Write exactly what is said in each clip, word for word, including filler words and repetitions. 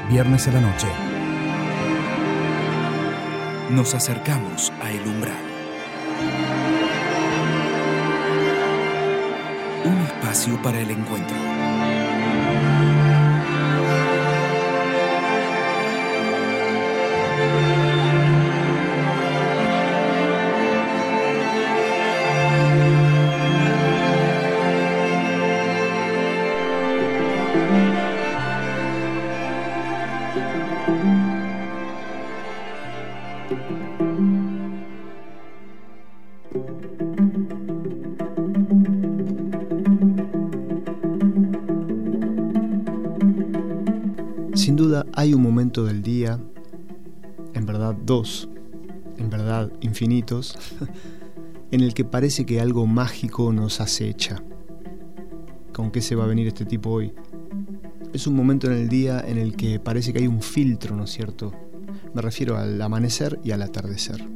viernes a la noche. Nos acercamos a El Umbral. Un espacio para el encuentro. Sin duda hay un momento del día, en verdad dos, en verdad infinitos, en el que parece que algo mágico nos acecha. ¿Con qué se va a venir este tipo hoy? Es un momento en el día en el que parece que hay un filtro, ¿no es cierto? Me refiero al amanecer y al atardecer.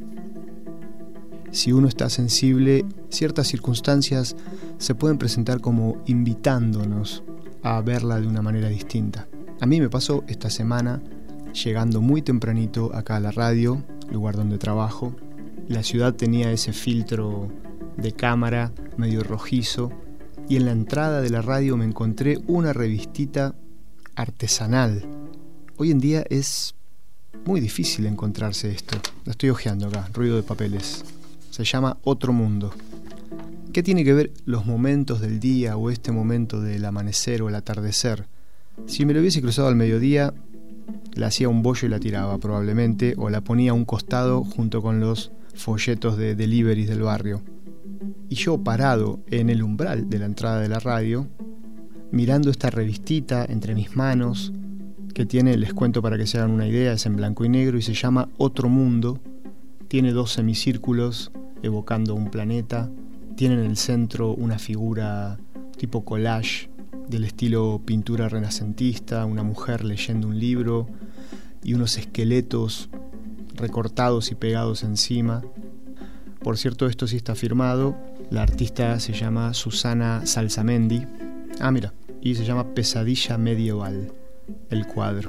Si uno está sensible, ciertas circunstancias se pueden presentar como invitándonos a verla de una manera distinta. A mí me pasó esta semana, llegando muy tempranito acá a la radio, lugar donde trabajo. La ciudad tenía ese filtro de cámara medio rojizo y en la entrada de la radio me encontré una revistita artesanal. Hoy en día es muy difícil encontrarse esto. La estoy hojeando acá, ruido de papeles. Se llama Otro Mundo. ¿Qué tiene que ver los momentos del día o este momento del amanecer o el atardecer? Si me lo hubiese cruzado al mediodía, la hacía un bollo y la tiraba probablemente, o la ponía a un costado junto con los folletos de deliveries del barrio. Y yo parado en el umbral de la entrada de la radio, mirando esta revistita entre mis manos, que tiene, les cuento para que se hagan una idea, es en blanco y negro y se llama Otro Mundo, tiene dos semicírculos evocando un planeta, tiene en el centro una figura tipo collage, del estilo pintura renacentista, una mujer leyendo un libro y unos esqueletos recortados y pegados encima. Por cierto, esto sí está firmado. La artista se llama Susana Salsamendi. Ah, mira, y se llama Pesadilla Medieval, el cuadro.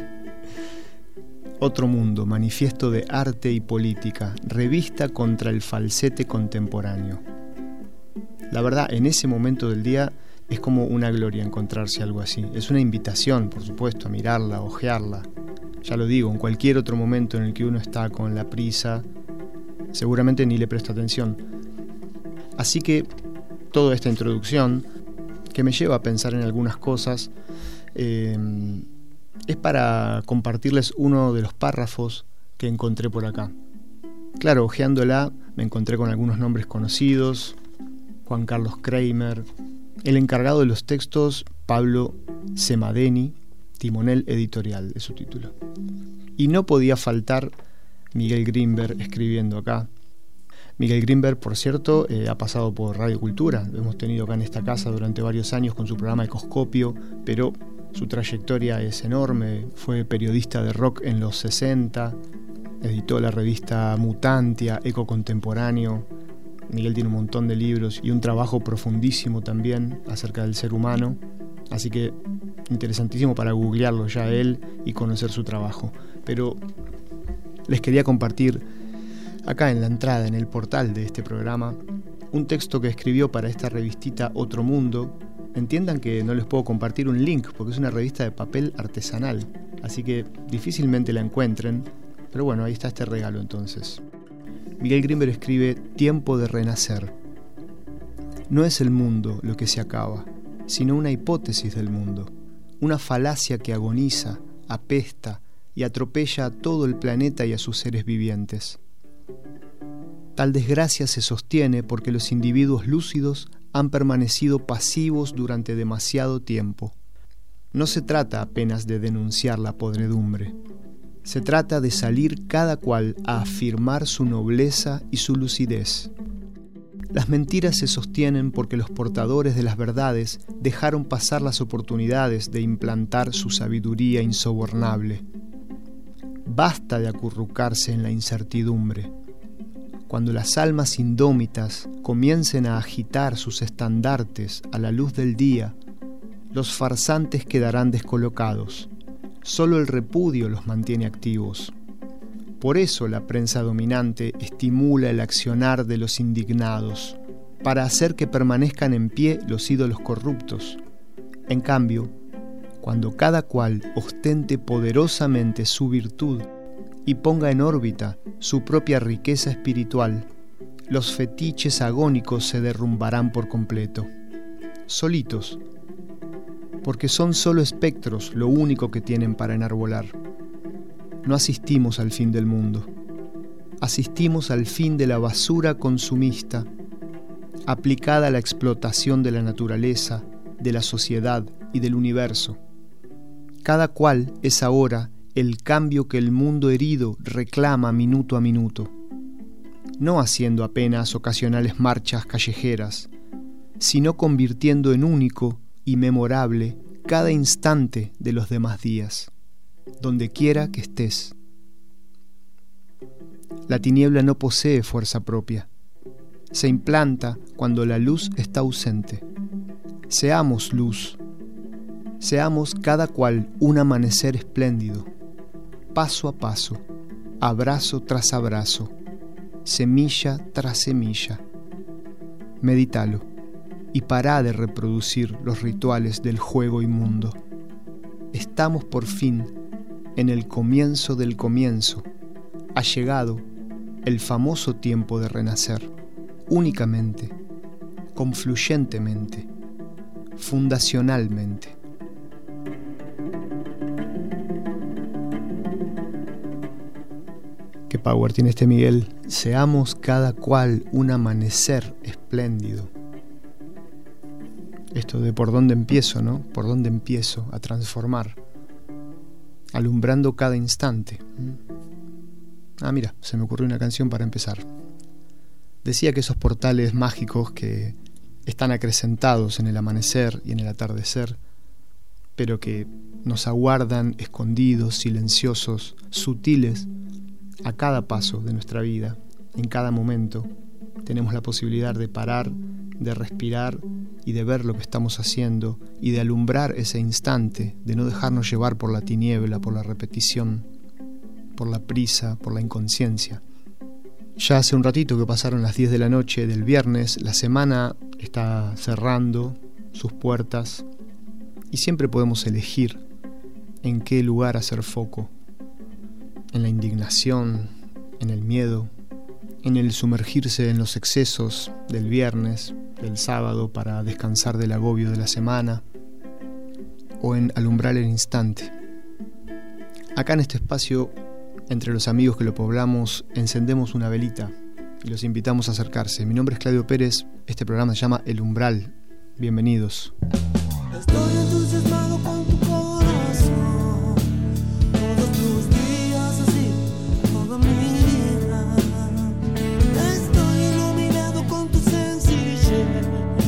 Otro Mundo, manifiesto de arte y política, revista contra el falsete contemporáneo. La verdad, en ese momento del día es como una gloria encontrarse algo así. Es una invitación, por supuesto, a mirarla, a ojearla. Ya lo digo, en cualquier otro momento en el que uno está con la prisa, seguramente ni le presta atención. Así que toda esta introducción, que me lleva a pensar en algunas cosas, eh, es para compartirles uno de los párrafos que encontré por acá. Claro, ojeándola me encontré con algunos nombres conocidos: Juan Carlos Kramer, el encargado de los textos, Pablo Semadeni, Timonel Editorial es su título. Y no podía faltar Miguel Grinberg escribiendo acá. Miguel Grinberg, por cierto, eh, ha pasado por Radio Cultura. Lo hemos tenido acá en esta casa durante varios años con su programa Ecoscopio, pero su trayectoria es enorme. Fue periodista de rock en los sesenta, editó la revista Mutantia, Eco Contemporáneo. Miguel tiene un montón de libros y un trabajo profundísimo también acerca del ser humano, así que interesantísimo para googlearlo ya él y conocer su trabajo. Pero les quería compartir acá en la entrada, en el portal de este programa, un texto que escribió para esta revistita Otro Mundo. Entiendan que no les puedo compartir un link porque es una revista de papel artesanal, así que difícilmente la encuentren, pero bueno, ahí está este regalo entonces. Miguel Grinberg escribe: Tiempo de renacer. No es el mundo lo que se acaba, sino una hipótesis del mundo, una falacia que agoniza, apesta y atropella a todo el planeta y a sus seres vivientes. Tal desgracia se sostiene porque los individuos lúcidos han permanecido pasivos durante demasiado tiempo. No se trata apenas de denunciar la podredumbre. Se trata de salir cada cual a afirmar su nobleza y su lucidez. Las mentiras se sostienen porque los portadores de las verdades dejaron pasar las oportunidades de implantar su sabiduría insobornable. Basta de acurrucarse en la incertidumbre. Cuando las almas indómitas comiencen a agitar sus estandartes a la luz del día, los farsantes quedarán descolocados. Solo el repudio los mantiene activos. Por eso la prensa dominante estimula el accionar de los indignados, para hacer que permanezcan en pie los ídolos corruptos. En cambio, cuando cada cual ostente poderosamente su virtud y ponga en órbita su propia riqueza espiritual, los fetiches agónicos se derrumbarán por completo, solitos, porque son solo espectros lo único que tienen para enarbolar. No asistimos al fin del mundo, asistimos al fin de la basura consumista, aplicada a la explotación de la naturaleza, de la sociedad y del universo. Cada cual es ahora el cambio que el mundo herido reclama minuto a minuto, no haciendo apenas ocasionales marchas callejeras, sino convirtiendo en único y memorable cada instante de los demás días, donde quiera que estés. La tiniebla no posee fuerza propia. Se implanta cuando la luz está ausente. Seamos luz. Seamos cada cual un amanecer espléndido, paso a paso, abrazo tras abrazo, semilla tras semilla. Medítalo y pará de reproducir los rituales del juego inmundo. Estamos por fin en el comienzo del comienzo. Ha llegado el famoso tiempo de renacer, únicamente, confluyentemente, fundacionalmente. Qué power tiene este Miguel. Seamos cada cual un amanecer espléndido. Esto de por dónde empiezo, ¿no? Por dónde empiezo a transformar, alumbrando cada instante. Ah, mira, se me ocurrió una canción para empezar. Decía que esos portales mágicos que están acrecentados en el amanecer y en el atardecer, pero que nos aguardan escondidos, silenciosos, sutiles, a cada paso de nuestra vida, en cada momento, tenemos la posibilidad de parar, de respirar y de ver lo que estamos haciendo y de alumbrar ese instante, de no dejarnos llevar por la tiniebla, por la repetición, por la prisa, por la inconsciencia. Ya hace un ratito que pasaron las diez de la noche del viernes, la semana está cerrando sus puertas y siempre podemos elegir en qué lugar hacer foco. En la indignación, en el miedo, en el sumergirse en los excesos del viernes, del sábado para descansar del agobio de la semana, o en alumbrar el instante. Acá en este espacio, entre los amigos que lo poblamos, encendemos una velita y los invitamos a acercarse. Mi nombre es Claudio Pérez, este programa se llama El Umbral. Bienvenidos. Estoy entusiasmado con tu corazón, todos tus días así, toda mi vida. Estoy iluminado con tu sencillez,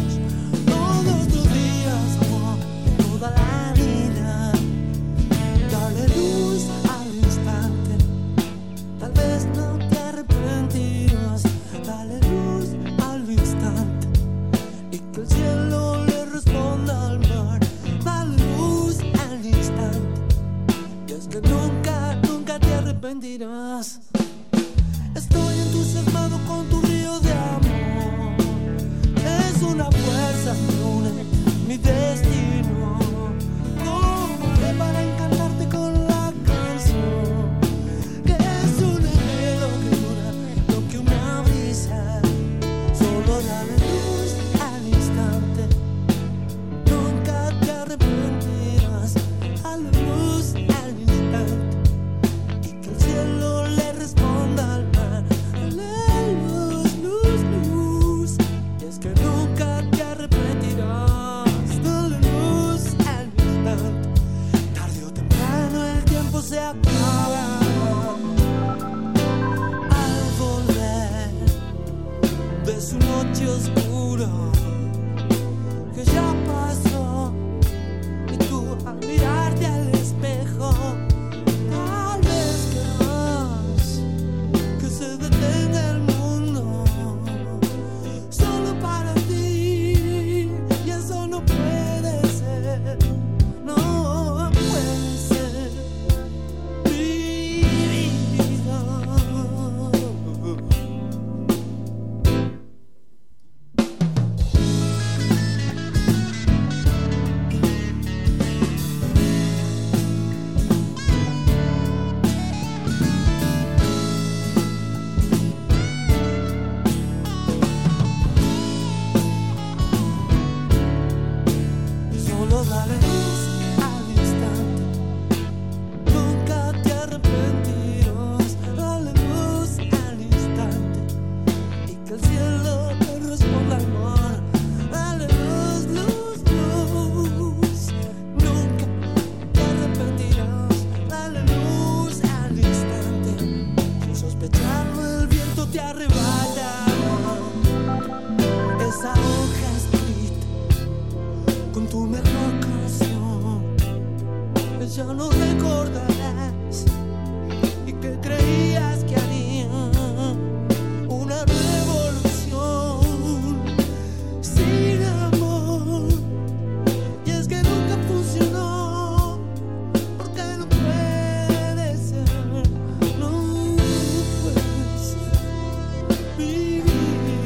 todos tus días, amor, toda la vida. Dale luz al instante, tal vez no te arrepentirás. Dale luz al instante y que el cielo le responda al mar. Dale luz al instante y es que nunca, nunca te arrepentirás. Estoy entusiasmado con tu río de amor. Es una fuerza que une mi destino. ¿Cómo haré para encantarte con la canción? Que es un enredo que dura lo que una brisa. Solo dale luz al instante, nunca te arrepentirás. Dale luz al instante y que el cielo le responda al mar. Dale luz tu mejor canción, ya no recordarás y que creías que haría una revolución sin amor, y es que nunca funcionó porque no puede ser, no puede ser mi vida.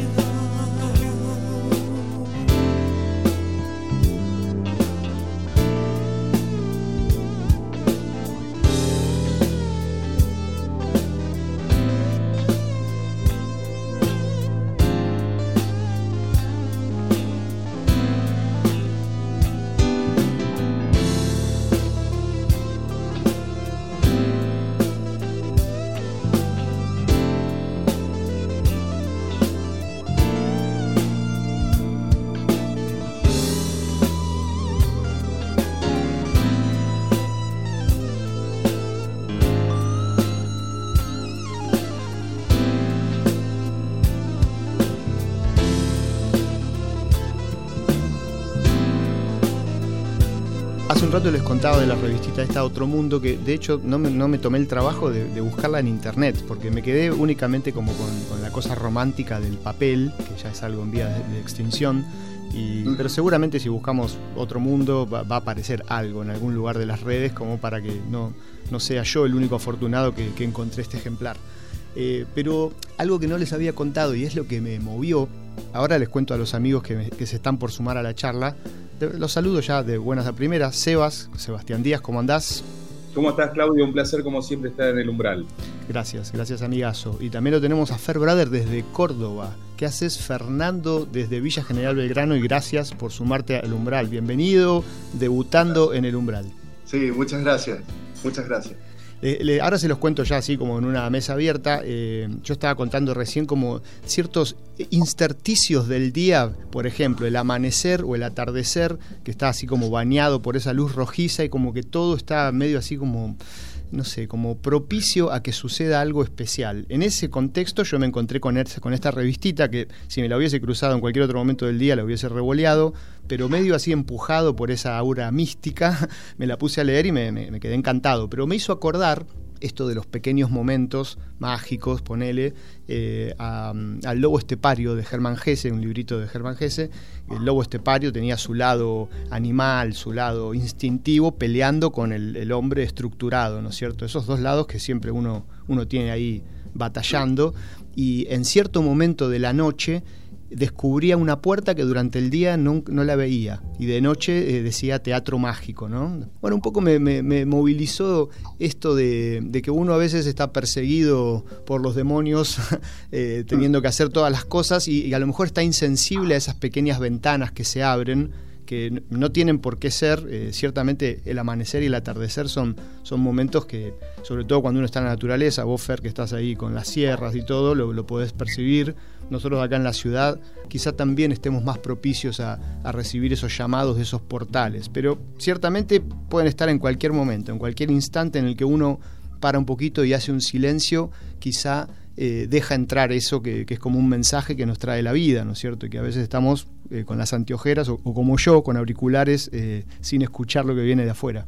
Hace un rato les contaba de la revistita esta Otro Mundo, que de hecho no me, no me tomé el trabajo de, de buscarla en internet, porque me quedé únicamente como con, con la cosa romántica del papel, que ya es algo en vías de, de extinción, y, pero seguramente si buscamos Otro Mundo va, va a aparecer algo en algún lugar de las redes como para que no, no sea yo el único afortunado que, que encontré este ejemplar. Eh, pero algo que no les había contado y es lo que me movió, ahora les cuento a los amigos que, me, que se están por sumar a la charla. Los saludo ya de buenas a primeras. Sebas, Sebastián Díaz, ¿cómo andás? ¿Cómo estás, Claudio? Un placer, como siempre, estar en el umbral. Gracias, gracias, amigazo. Y también lo tenemos a Fer Brother desde Córdoba. ¿Qué haces, Fernando, desde Villa General Belgrano? Y gracias por sumarte al umbral. Bienvenido, debutando en el umbral. Sí, muchas gracias, muchas gracias. Le, le, ahora se los cuento ya así como en una mesa abierta. Eh, yo estaba contando recién como ciertos intersticios del día, por ejemplo, el amanecer o el atardecer, que está así como bañado por esa luz rojiza y como que todo está medio así como, no sé, como propicio a que suceda algo especial. En ese contexto yo me encontré con, esta, con esta revistita que si me la hubiese cruzado en cualquier otro momento del día la hubiese revoleado, pero medio así empujado por esa aura mística, me la puse a leer y me, me, me quedé encantado. Pero me hizo acordar esto de los pequeños momentos mágicos, ponele, eh, a, al Lobo Estepario de Germán Hesse, un librito de Germán Hesse. El lobo estepario tenía su lado animal, su lado instintivo, peleando con el, el hombre estructurado, ¿no es cierto? Esos dos lados que siempre uno, uno tiene ahí batallando, y en cierto momento de la noche descubría una puerta que durante el día no, no la veía, y de noche eh, decía teatro mágico, ¿no? Bueno, un poco me, me, me movilizó esto de, de que uno a veces está perseguido por los demonios, eh, teniendo que hacer todas las cosas, y, y a lo mejor está insensible a esas pequeñas ventanas que se abren, que no tienen por qué ser. Eh, ciertamente el amanecer y el atardecer son, son momentos que, sobre todo cuando uno está en la naturaleza, vos, Fer, que estás ahí con las sierras y todo, lo, lo podés percibir. Nosotros acá en la ciudad quizá también estemos más propicios a, a recibir esos llamados de esos portales, pero ciertamente pueden estar en cualquier momento, en cualquier instante en el que uno para un poquito y hace un silencio, quizá eh, deja entrar eso que, que es como un mensaje que nos trae la vida, ¿no es cierto? Y que a veces estamos eh, con las anteojeras o, o como yo, con auriculares, eh, sin escuchar lo que viene de afuera.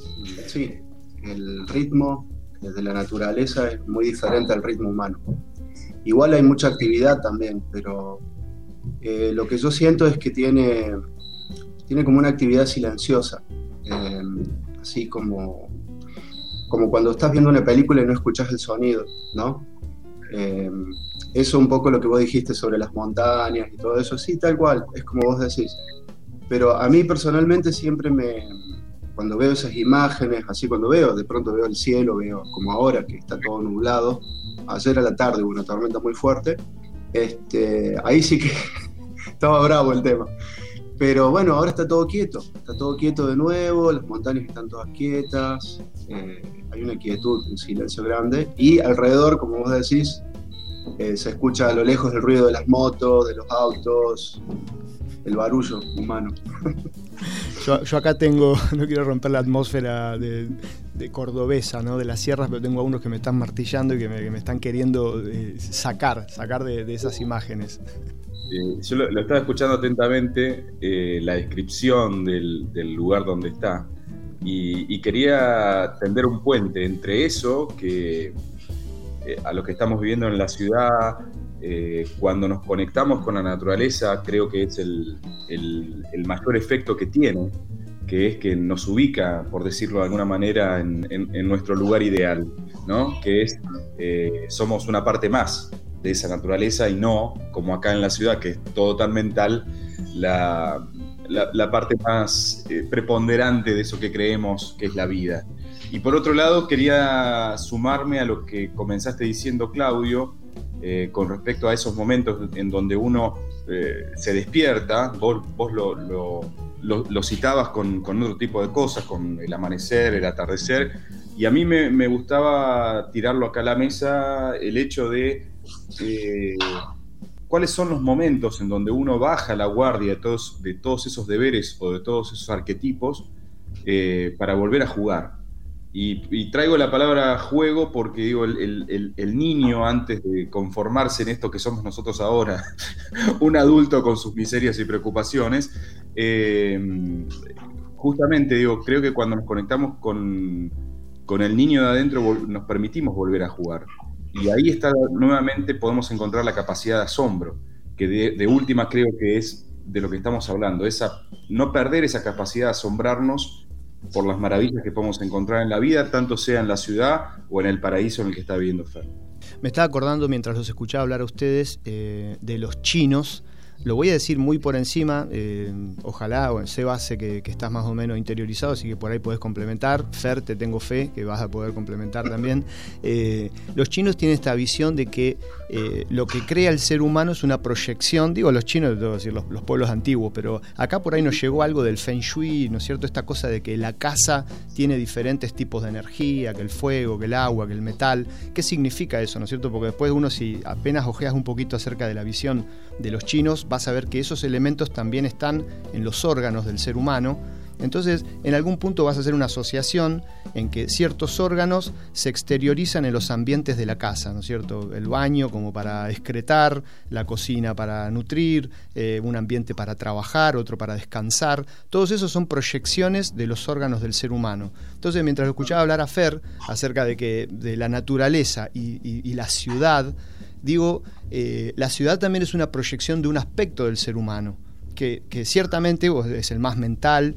Sí, el ritmo desde la naturaleza es muy diferente al ritmo humano. Igual hay mucha actividad también, pero eh, lo que yo siento es que tiene, tiene como una actividad silenciosa, eh, así como, como cuando estás viendo una película y no escuchas el sonido, ¿no? Eh, eso un poco lo que vos dijiste sobre las montañas y todo eso, sí, tal cual, es como vos decís. Pero a mí personalmente siempre me, cuando veo esas imágenes, así cuando veo, de pronto veo el cielo, veo como ahora que está todo nublado. Ayer a la tarde hubo una tormenta muy fuerte, este, ahí sí que estaba bravo el tema. Pero bueno, ahora está todo quieto, está todo quieto de nuevo, las montañas están todas quietas, eh, hay una quietud, un silencio grande, y alrededor, como vos decís, eh, se escucha a lo lejos el ruido de las motos, de los autos, el barullo humano. Yo, yo acá tengo, no quiero romper la atmósfera de, de cordobesa, ¿no? De las sierras, pero tengo a unos que me están martillando y que me, que me están queriendo eh, sacar, sacar de, de esas imágenes. Eh, yo lo, lo estaba escuchando atentamente, eh, la descripción del, del lugar donde está, y, y quería tender un puente entre eso, que eh, a lo que estamos viviendo en la ciudad, eh, cuando nos conectamos con la naturaleza, creo que es el, el, el mayor efecto que tiene, que es que nos ubica, por decirlo de alguna manera, en, en, en nuestro lugar ideal, ¿no? Que es, eh, somos una parte más de esa naturaleza y no, como acá en la ciudad, que es todo tan mental, la, la, la parte más eh, preponderante de eso que creemos que es la vida. Y por otro lado, quería sumarme a lo que comenzaste diciendo, Claudio, eh, con respecto a esos momentos en donde uno eh, se despierta. Vos, vos lo, lo, lo, lo citabas con, con otro tipo de cosas, con el amanecer, el atardecer, y a mí me, me gustaba tirarlo acá a la mesa, el hecho de Eh, cuáles son los momentos en donde uno baja la guardia de todos, de todos esos deberes o de todos esos arquetipos eh, para volver a jugar. Y, y traigo la palabra juego porque digo, el, el, el niño, antes de conformarse en esto que somos nosotros ahora, un adulto con sus miserias y preocupaciones, eh, justamente digo, creo que cuando nos conectamos con, con el niño de adentro nos permitimos volver a jugar. Y ahí está, nuevamente podemos encontrar la capacidad de asombro, que de, de última creo que es de lo que estamos hablando, esa, no perder esa capacidad de asombrarnos por las maravillas que podemos encontrar en la vida, tanto sea en la ciudad o en el paraíso en el que está viviendo Fer. Me estaba acordando, mientras los escuchaba hablar a ustedes, eh, de los chinos. Lo voy a decir muy por encima, eh, ojalá, o sé base que, que estás más o menos interiorizado, así que por ahí podés complementar. Fer, te tengo fe que vas a poder complementar también. Eh, los chinos tienen esta visión de que eh, lo que crea el ser humano es una proyección, digo los chinos, debo decir los, los pueblos antiguos, pero acá por ahí nos llegó algo del Feng Shui, ¿no es cierto? Esta cosa de que la casa tiene diferentes tipos de energía, que el fuego, que el agua, que el metal. ¿Qué significa eso, no es cierto? Porque después uno, si apenas ojeas un poquito acerca de la visión de los chinos, vas a ver que esos elementos también están en los órganos del ser humano. Entonces, en algún punto vas a hacer una asociación en que ciertos órganos se exteriorizan en los ambientes de la casa, ¿no es cierto? El baño como para excretar, la cocina para nutrir, eh, un ambiente para trabajar, otro para descansar. Todos esos son proyecciones de los órganos del ser humano. Entonces, mientras escuchaba hablar a Fer acerca de, que, de la naturaleza y, y, y la ciudad, digo, eh, la ciudad también es una proyección de un aspecto del ser humano, que, que ciertamente es el más mental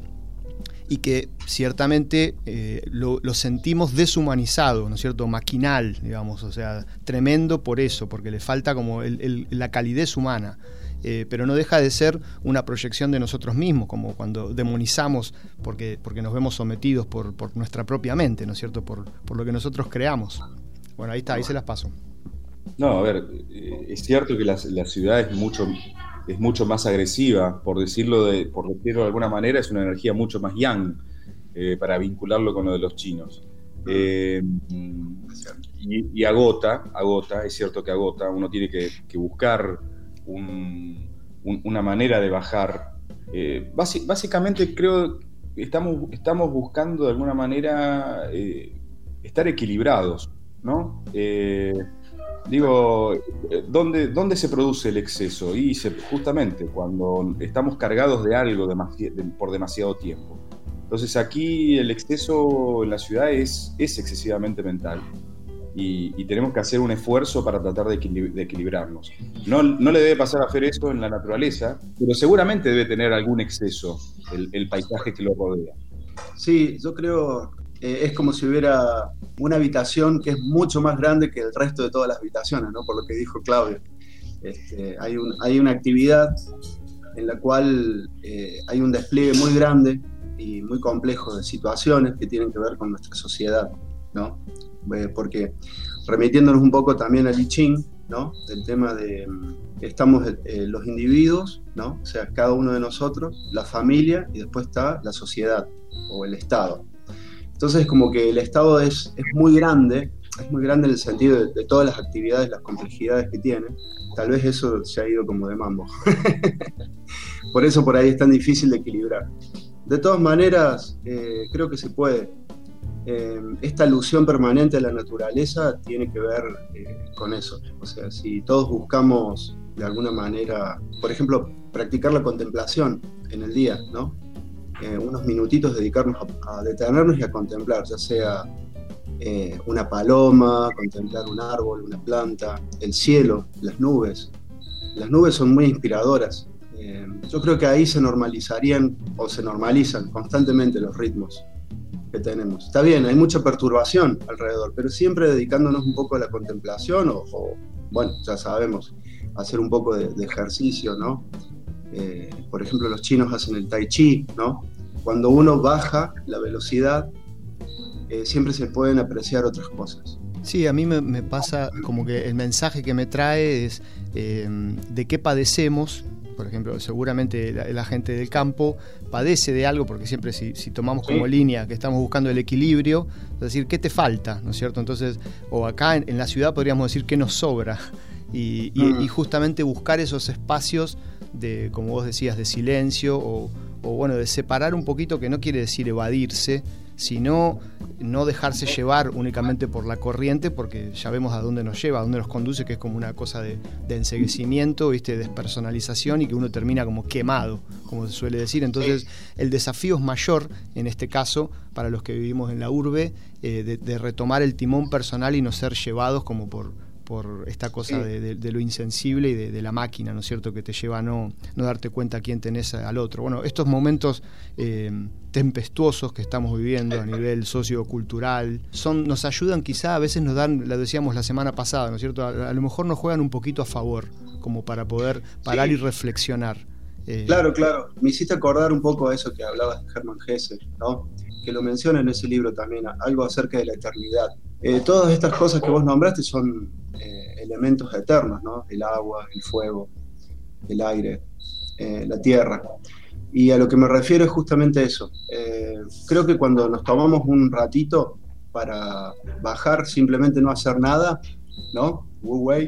y que ciertamente eh, lo, lo sentimos deshumanizado, ¿no es cierto? Maquinal, digamos, o sea, tremendo por eso, porque le falta como el, el, la calidez humana. Eh, pero no deja de ser una proyección de nosotros mismos, como cuando demonizamos porque, porque nos vemos sometidos por, por nuestra propia mente, ¿no es cierto? Por, por lo que nosotros creamos. Bueno, ahí está, ahí se las paso. No, a ver, es cierto que la, la ciudad es mucho, es mucho más agresiva, por decirlo de, por decirlo de alguna manera, es una energía mucho más yang, eh, para vincularlo con lo de los chinos. Eh, y, y agota, agota, es cierto que agota, uno tiene que, que buscar un, un, una manera de bajar. Eh, basi, básicamente creo que estamos, estamos buscando de alguna manera eh, estar equilibrados, ¿no? Eh, Digo, ¿dónde, ¿dónde se produce el exceso? Y se, justamente cuando estamos cargados de algo demasi- de, por demasiado tiempo. Entonces aquí el exceso en la ciudad es, es excesivamente mental y, y tenemos que hacer un esfuerzo para tratar de, equilib- de equilibrarnos. No, no le debe pasar a hacer eso en la naturaleza, pero seguramente debe tener algún exceso el, el paisaje que lo rodea. Sí, yo creo... Eh, es como si hubiera una habitación que es mucho más grande que el resto de todas las habitaciones, ¿no? Por lo que dijo Claudio. Este, hay, un, hay una actividad en la cual eh, hay un despliegue muy grande y muy complejo de situaciones que tienen que ver con nuestra sociedad, ¿no? Eh, porque remitiéndonos un poco también al I Ching, ¿no? El tema de estamos eh, los individuos, ¿no? O sea, cada uno de nosotros, la familia y después está la sociedad o el Estado. Entonces, como que el Estado es, es muy grande, es muy grande en el sentido de, de todas las actividades, las complejidades que tiene. Tal vez eso se ha ido como de mambo. por eso por ahí es tan difícil de equilibrar. De todas maneras, eh, creo que se puede. Eh, esta alusión permanente a la naturaleza tiene que ver eh, con eso. O sea, si todos buscamos de alguna manera, por ejemplo, practicar la contemplación en el día, ¿no? Eh, unos minutitos dedicarnos a, a detenernos y a contemplar, ya sea eh, una paloma, contemplar un árbol, una planta, el cielo, las nubes. Las nubes son muy inspiradoras. Eh, yo creo que ahí se normalizarían o se normalizan constantemente los ritmos que tenemos. Está bien, hay mucha perturbación alrededor, pero siempre dedicándonos un poco a la contemplación o, o bueno, ya sabemos, hacer un poco de, de ejercicio, ¿no? Eh, por ejemplo, los chinos hacen el tai chi, ¿no? Cuando uno baja la velocidad, eh, siempre se pueden apreciar otras cosas. Sí, a mí me, me pasa como que el mensaje que me trae es eh, de qué padecemos. Por ejemplo, seguramente la, la gente del campo padece de algo, porque siempre si, si tomamos como sí. línea que estamos buscando el equilibrio, es decir, ¿qué te falta? ¿No es cierto? Entonces, o acá en, en la ciudad podríamos decir qué nos sobra. Y, y, mm. y justamente buscar esos espacios de, como vos decías, de silencio o, o bueno, de separar un poquito, que no quiere decir evadirse, sino no dejarse llevar únicamente por la corriente, porque ya vemos a dónde nos lleva, a dónde nos conduce, que es como una cosa de, de enceguecimiento, ¿viste? Despersonalización, y que uno termina como quemado, como se suele decir. Entonces el desafío es mayor en este caso para los que vivimos en la urbe, eh, de, de retomar el timón personal y no ser llevados como por por esta cosa de, de, de lo insensible y de, de la máquina, ¿no es cierto?, que te lleva a no, no darte cuenta a quién tenés al otro. Bueno, estos momentos eh, tempestuosos que estamos viviendo a nivel sociocultural son, nos ayudan quizá, a veces nos dan, lo decíamos la semana pasada, ¿no es cierto?, a, a lo mejor nos juegan un poquito a favor, como para poder parar sí. y reflexionar. Eh, claro, claro. Me hiciste acordar un poco a eso que hablabas de Hermann Hesse, ¿no?, que lo menciona en ese libro también, algo acerca de la eternidad. Eh, todas estas cosas que vos nombraste son eh, elementos eternos, ¿no? El agua, el fuego, el aire, eh, la tierra. Y a lo que me refiero es justamente eso. Eh, creo que cuando nos tomamos un ratito para bajar, simplemente no hacer nada, ¿no? Wu Wei.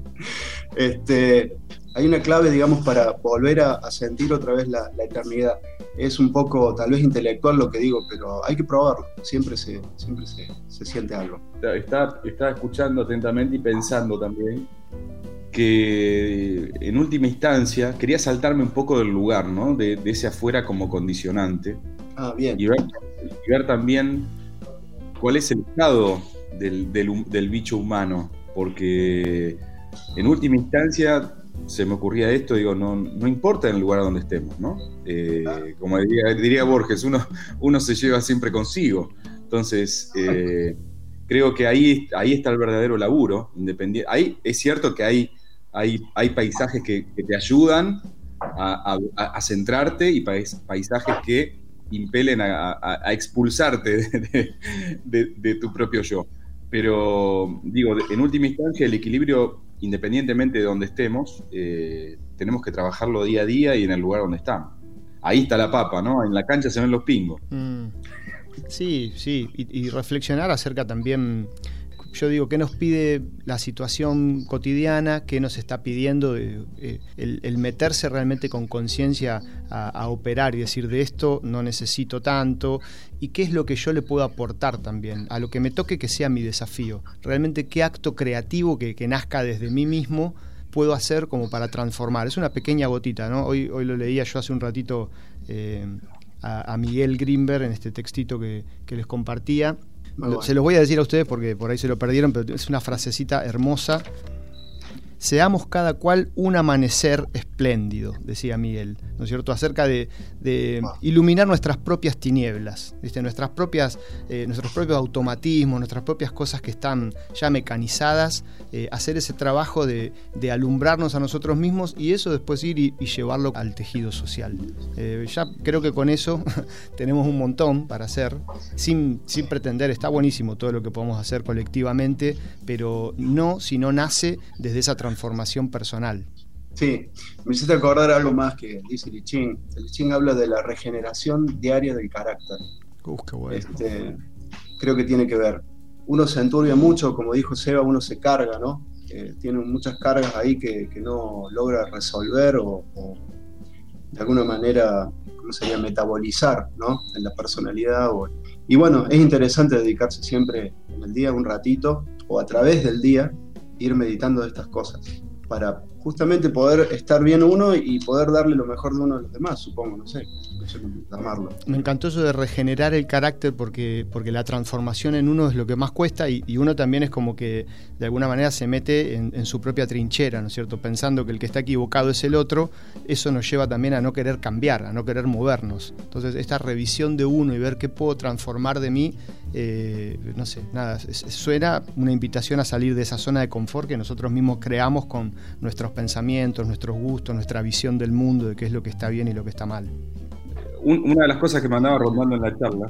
este, hay una clave, digamos, para volver a, a sentir otra vez la, la eternidad. Es un poco, tal vez intelectual lo que digo, pero hay que probarlo. Siempre se, siempre se, se siente algo. Estaba, estaba escuchando atentamente y pensando también que en última instancia quería saltarme un poco del lugar, ¿no? De, de ese afuera como condicionante. Ah, bien. Y ver, y ver también cuál es el estado del, del, del bicho humano, porque en última instancia se me ocurría esto, digo, no, no importa en el lugar donde estemos, ¿no? Eh, como diría, diría Borges, uno, uno se lleva siempre consigo. Entonces, eh, creo que ahí, ahí está el verdadero laburo, independiente. Ahí es cierto que hay, hay, hay paisajes que, que te ayudan a, a, a centrarte y pais, paisajes que impelen a, a, a expulsarte de, de, de, de tu propio yo. Pero, digo, en última instancia, el equilibrio, independientemente de donde estemos, eh, tenemos que trabajarlo día a día y en el lugar donde estamos. Ahí está la papa, ¿no? En la cancha se ven los pingos. Mm. Sí, sí, y, y reflexionar acerca también, yo digo, ¿qué nos pide la situación cotidiana? ¿Qué nos está pidiendo de, eh, el, el meterse realmente con conciencia a, a operar y decir, de esto no necesito tanto? ¿Y qué es lo que yo le puedo aportar también? A lo que me toque que sea mi desafío. Realmente, ¿qué acto creativo que, que nazca desde mí mismo puedo hacer como para transformar? Es una pequeña gotita, ¿no? Hoy, hoy lo leía yo hace un ratito eh, a, a Miguel Grimberg en este textito que, que les compartía. Bueno. Se los voy a decir a ustedes porque por ahí se lo perdieron, pero es una frasecita hermosa. Seamos cada cual un amanecer espléndido, decía Miguel, ¿no es cierto?, acerca de, de iluminar nuestras propias tinieblas, ¿viste? Nuestras propias, eh, nuestros propios automatismos, nuestras propias cosas que están ya mecanizadas, eh, hacer ese trabajo de, de alumbrarnos a nosotros mismos y eso después ir y, y llevarlo al tejido social. Eh, ya creo que con eso tenemos un montón para hacer, sin, sin pretender, está buenísimo todo lo que podemos hacer colectivamente, pero no si no nace desde esa transformación personal. Sí, me hiciste acordar algo más que dice Li Ching. Li Ching habla de la regeneración diaria del carácter. Uf, qué bueno. Este, creo que tiene que ver. Uno se enturbia mucho, como dijo Seba, uno se carga, ¿no? Eh, tiene muchas cargas ahí que, que no logra resolver o, o, de alguna manera, ¿cómo sería? Metabolizar, ¿no? En la personalidad. O, y bueno, es interesante dedicarse siempre en el día un ratito, o a través del día, ir meditando de estas cosas, para justamente poder estar bien uno y poder darle lo mejor de uno a los demás, supongo, no sé, no sé cómo llamarlo. Me encantó eso de regenerar el carácter, porque, porque la transformación en uno es lo que más cuesta, y, y uno también es como que de alguna manera se mete en, en su propia trinchera, ¿no es cierto? Pensando que el que está equivocado es el otro. Eso nos lleva también a no querer cambiar, a no querer movernos. Entonces esta revisión de uno y ver qué puedo transformar de mí, eh, no sé, nada, es, suena una invitación a salir de esa zona de confort que nosotros mismos creamos con nuestros pensamientos, nuestros gustos, nuestra visión del mundo, de qué es lo que está bien y lo que está mal. Una de las cosas que me andaba rondando en la charla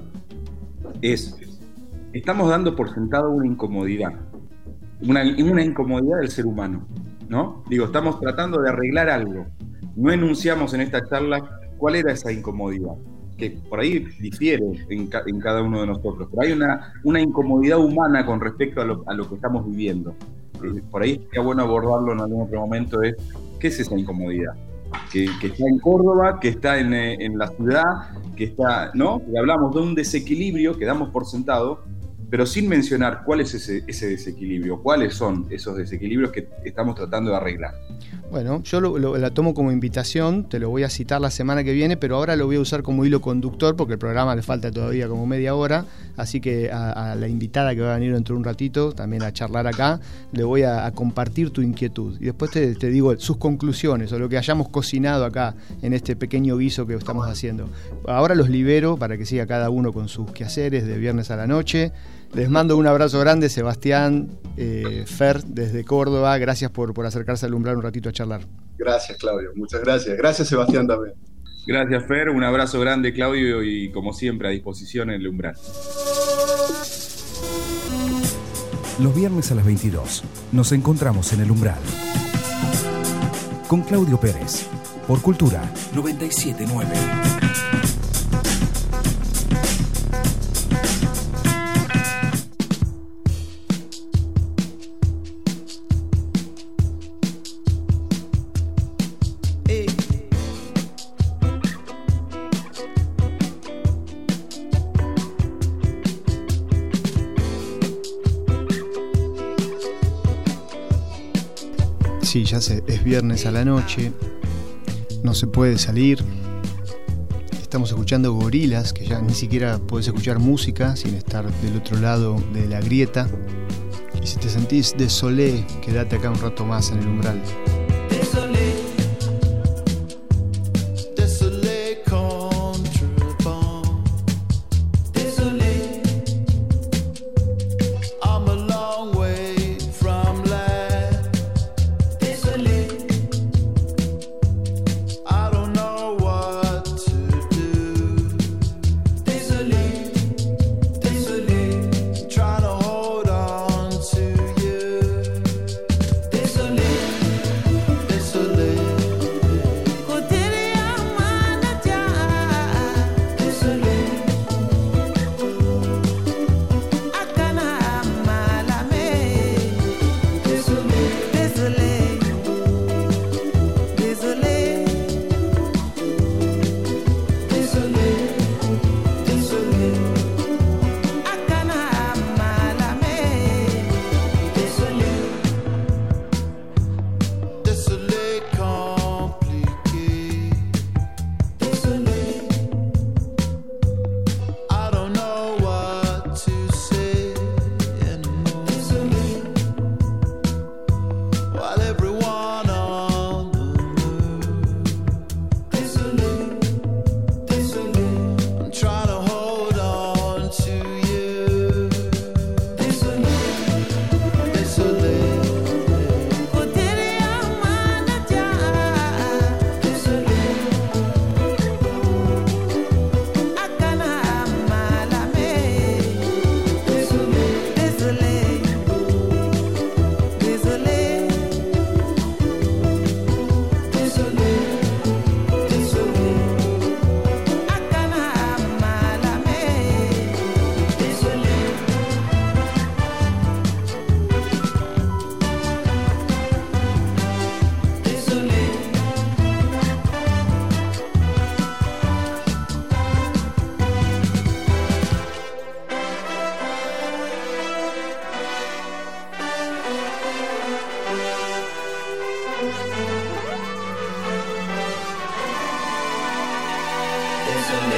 es, estamos dando por sentado una incomodidad, una, una incomodidad del ser humano, ¿no? Digo, estamos tratando de arreglar algo. No enunciamos en esta charla cuál era esa incomodidad, que por ahí difiere en, ca, en cada uno de nosotros, pero hay una, una incomodidad humana con respecto a lo, a lo que estamos viviendo. Por ahí sería bueno abordarlo en algún otro momento, es ¿qué es esa incomodidad? Que, que está en Córdoba, que está en, en la ciudad, que está, ¿no? Y hablamos de un desequilibrio que damos por sentado, pero sin mencionar cuál es ese, ese desequilibrio, cuáles son esos desequilibrios que estamos tratando de arreglar. Bueno, yo lo, lo, la tomo como invitación, te lo voy a citar la semana que viene, pero ahora lo voy a usar como hilo conductor porque el programa le falta todavía como media hora, así que a, a la invitada que va a venir dentro de un ratito también a charlar acá, le voy a, a compartir tu inquietud y después te, te digo sus conclusiones o lo que hayamos cocinado acá en este pequeño guiso que estamos haciendo. Ahora los libero para que siga cada uno con sus quehaceres de viernes a la noche. Les mando un abrazo grande, Sebastián, eh, Fer, desde Córdoba. Gracias por, por acercarse al umbral un ratito a charlar. Gracias, Claudio. Muchas gracias. Gracias, Sebastián, también. Gracias, Fer. Un abrazo grande, Claudio, y como siempre a disposición en el umbral. Los viernes a las veintidós nos encontramos en el umbral. Con Claudio Pérez, por Cultura noventa y siete nueve. Sí, ya sé, es viernes a la noche, no se puede salir, estamos escuchando Gorilas, que ya ni siquiera podés escuchar música sin estar del otro lado de la grieta, y si te sentís desolé, quédate acá un rato más en el umbral.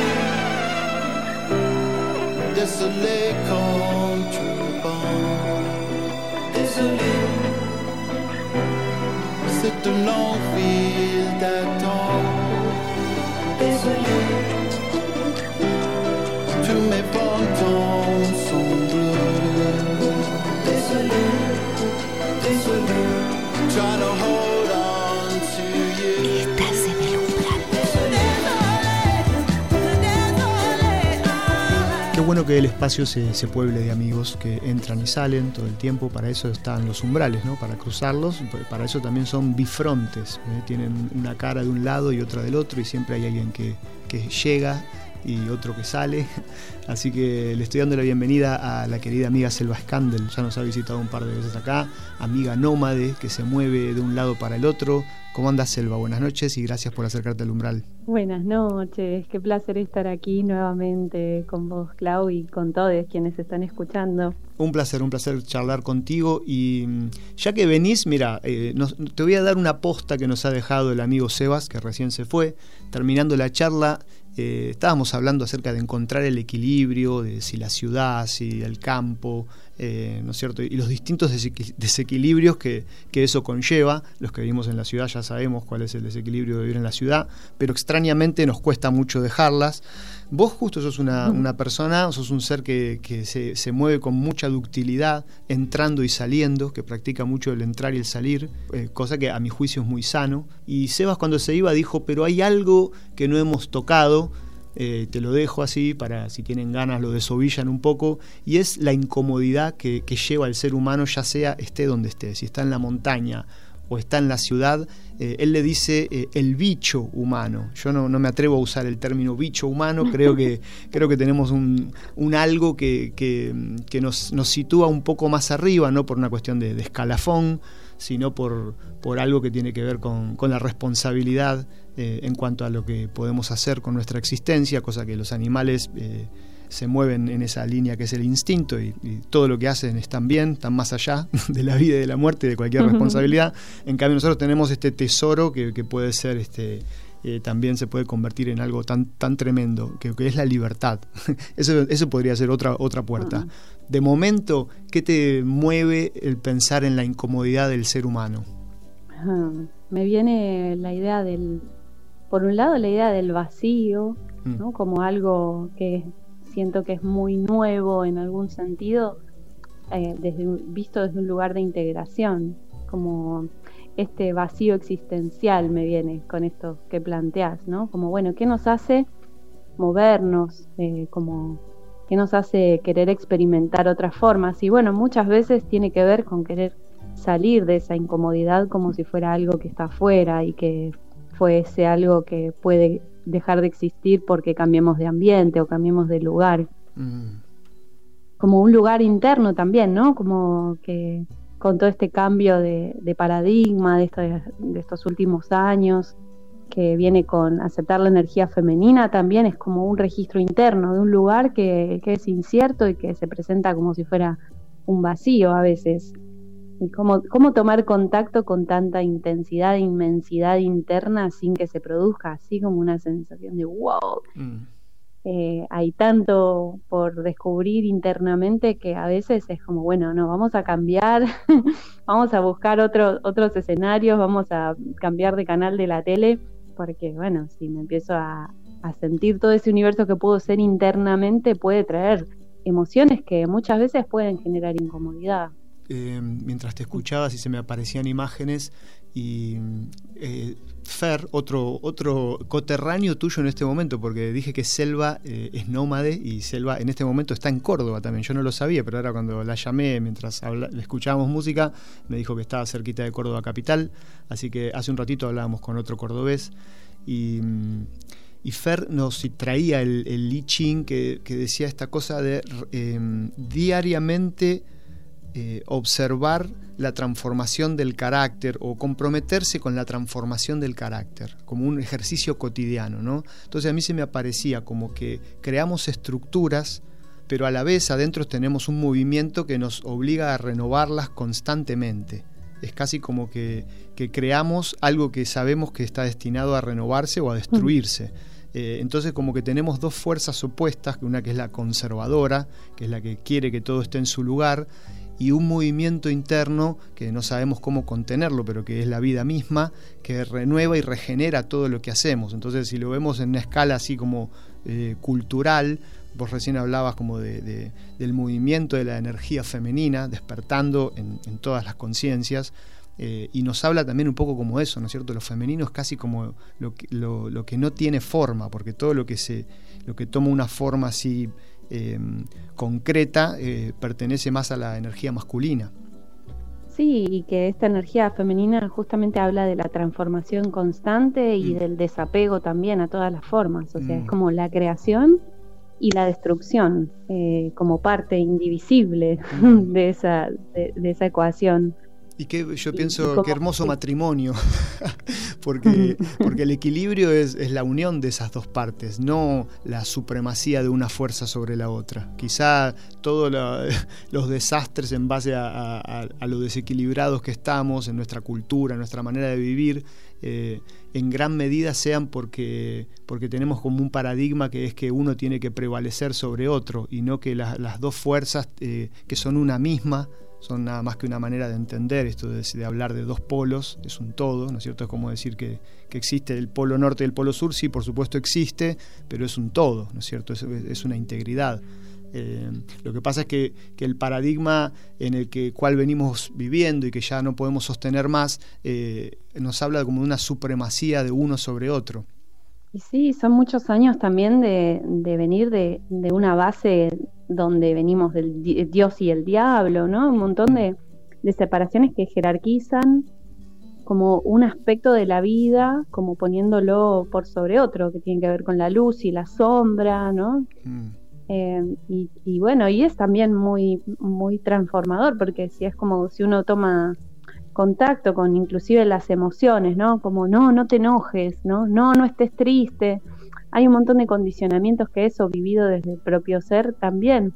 Désolé contre bon. Désolé, c'est un long fil d'attente. Désolé, tous mes pantons sont bleus. Désolé, désolé, trying to hold on to you. Estás en el umbral. Qué bueno que el espacio se, se pueble de amigos que entran y salen todo el tiempo. Para eso están los umbrales, ¿no? Para cruzarlos. Para eso también son bifrontes, ¿eh? Tienen una cara de un lado y otra del otro, y siempre hay alguien que, que llega y otro que sale. Así que le estoy dando la bienvenida a la querida amiga Selva Scandel. Ya nos ha visitado un par de veces acá. Amiga nómade que se mueve de un lado para el otro. ¿Cómo andas, Selva? Buenas noches y gracias por acercarte al umbral. Buenas noches, qué placer estar aquí nuevamente con vos, Clau, y con todos quienes están escuchando. Un placer, un placer charlar contigo. Y ya que venís, mira, eh, nos, te voy a dar una posta que nos ha dejado el amigo Sebas, que recién se fue. Terminando la charla, eh, estábamos hablando acerca de encontrar el equilibrio, de si la ciudad, si el campo, eh, ¿no es cierto? Y los distintos desequilibrios que, que eso conlleva. Los que vivimos en la ciudad ya sabemos cuál es el desequilibrio de vivir en la ciudad, pero extrañamente nos cuesta mucho dejarlas. Vos justo sos una, una persona, sos un ser que, que se, se mueve con mucha ductilidad, entrando y saliendo, que practica mucho el entrar y el salir, eh, cosa que a mi juicio es muy sano. Y Sebas, cuando se iba, dijo, pero hay algo que no hemos tocado, eh, te lo dejo así para si tienen ganas lo desovillan un poco, y es la incomodidad que, que lleva el ser humano, ya sea esté donde esté, si está en la montaña o está en la ciudad. Eh, él le dice eh, el bicho humano. Yo no, no me atrevo a usar el término bicho humano. Creo que, creo que tenemos un, un algo que, que, que nos, nos sitúa un poco más arriba, no por una cuestión de, de escalafón, sino por, por algo que tiene que ver con, con la responsabilidad eh, en cuanto a lo que podemos hacer con nuestra existencia, cosa que los animales eh, se mueven en esa línea que es el instinto, y, y todo lo que hacen están bien, están más allá de la vida y de la muerte y de cualquier responsabilidad. En cambio nosotros tenemos este tesoro que, que puede ser, este, eh, también se puede convertir en algo tan, tan tremendo, que, que es la libertad. Eso, eso podría ser otra, otra puerta. De momento, ¿qué te mueve el pensar en la incomodidad del ser humano? Uh, me viene la idea del, por un lado, la idea del vacío, mm. ¿no? Como algo que siento que es muy nuevo en algún sentido, eh, desde, visto desde un lugar de integración, como este vacío existencial me viene con esto que planteás, ¿no? Como, bueno, ¿qué nos hace movernos? Eh, como, ¿qué nos hace querer experimentar otras formas? Y bueno, muchas veces tiene que ver con querer salir de esa incomodidad como si fuera algo que está afuera y que fuese algo que puede dejar de existir porque cambiemos de ambiente o cambiemos de lugar. Mm. Como un lugar interno también, ¿no? Como que con todo este cambio de, de paradigma de, esto, de estos últimos años, que viene con aceptar la energía femenina, también es como un registro interno de un lugar que, que es incierto y que se presenta como si fuera un vacío a veces. Y cómo, cómo tomar contacto con tanta intensidad e inmensidad interna sin que se produzca así como una sensación de wow. Mm. Eh, hay tanto por descubrir internamente que a veces es como, bueno, no, vamos a cambiar, vamos a buscar otro, otros escenarios, vamos a cambiar de canal de la tele, porque bueno, si me empiezo a, a sentir todo ese universo que puedo ser internamente, puede traer emociones que muchas veces pueden generar incomodidad. Eh, mientras te escuchabas y se me aparecían imágenes, y eh, Fer, otro, otro coterráneo tuyo en este momento, porque dije que Selva eh, es nómade, y Selva en este momento está en Córdoba también. Yo no lo sabía, pero ahora cuando la llamé mientras habla, escuchábamos música, me dijo que estaba cerquita de Córdoba capital, así que hace un ratito hablábamos con otro cordobés, y, y Fer nos traía el, el I Ching que, que decía esta cosa de eh, diariamente Eh, observar la transformación del carácter, o comprometerse con la transformación del carácter como un ejercicio cotidiano, ¿no? Entonces a mí se me aparecía como que creamos estructuras, pero a la vez adentro tenemos un movimiento que nos obliga a renovarlas constantemente. Es casi como que, que creamos algo que sabemos que está destinado a renovarse o a destruirse. Eh, entonces como que tenemos dos fuerzas opuestas, una que es la conservadora, que es la que quiere que todo esté en su lugar, y un movimiento interno que no sabemos cómo contenerlo, pero que es la vida misma, que renueva y regenera todo lo que hacemos. Entonces, si lo vemos en una escala así como eh, cultural, vos recién hablabas como de, de, del movimiento de la energía femenina, despertando en, en todas las conciencias, eh, y nos habla también un poco como eso, ¿no es cierto? Lo femenino es casi como lo que, lo, lo que no tiene forma, porque todo lo que, se, lo que toma una forma así Eh, concreta eh, pertenece más a la energía masculina. Sí, y que esta energía femenina justamente habla de la transformación constante y mm. del desapego también a todas las formas, o sea, mm. es como la creación y la destrucción eh, como parte indivisible mm. de esa de, de esa ecuación. Y que yo pienso, qué hermoso matrimonio, porque, porque el equilibrio es, es la unión de esas dos partes, no la supremacía de una fuerza sobre la otra. Quizá todos los desastres en base a, a, a lo desequilibrados que estamos en nuestra cultura, en nuestra manera de vivir, eh, en gran medida sean porque, porque tenemos como un paradigma que es que uno tiene que prevalecer sobre otro, y no que la, las dos fuerzas eh, que son una misma, son nada más que una manera de entender esto de, de hablar de dos polos, es un todo, ¿no es cierto? Es como decir que, que existe el polo norte y el polo sur, sí, por supuesto existe, pero es un todo, ¿no es cierto? Es, es una integridad. Eh, lo que pasa es que, que el paradigma en el que cual venimos viviendo y que ya no podemos sostener más, eh, nos habla como de una supremacía de uno sobre otro. Y sí, son muchos años también de, de venir de, de una base donde venimos del Dios y el diablo, ¿no? Un montón de, de separaciones que jerarquizan como un aspecto de la vida, como poniéndolo por sobre otro, que tiene que ver con la luz y la sombra, ¿no? Mm. Eh, y, y bueno, y es también muy, muy transformador, porque si es como si uno toma contacto con inclusive las emociones, ¿no? Como no, no te enojes, ¿no? No, no estés triste. Hay un montón de condicionamientos que eso, vivido desde el propio ser, también